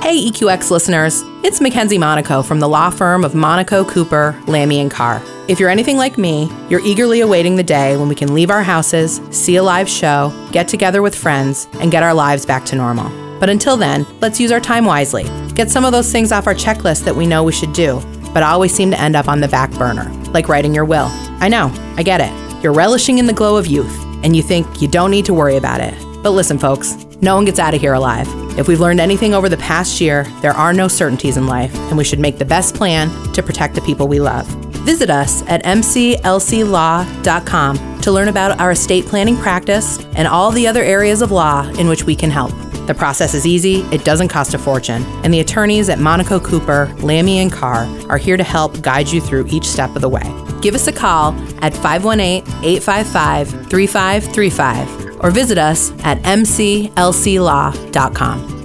Hey EQX listeners, it's Mackenzie Monaco from the law firm of Monaco, Cooper, Lamy & Carr. If you're anything like me, you're eagerly awaiting the day when we can leave our houses, see a live show, get together with friends, and get our lives back to normal. But until then, let's use our time wisely. Get some of those things off our checklist that we know we should do, but always seem to end up on the back burner, like writing your will. I know, I get it. You're relishing in the glow of youth, and you think you don't need to worry about it. But listen, folks, no one gets out of here alive. If we've learned anything over the past year, there are no certainties in life, and we should make the best plan to protect the people we love. Visit us at mclclaw.com to learn about our estate planning practice and all the other areas of law in which we can help. The process is easy, it doesn't cost a fortune, and the attorneys at Monaco Cooper, Lamy & Carr are here to help guide you through each step of the way. Give us a call at 518-855-3535 or visit us at mclclaw.com.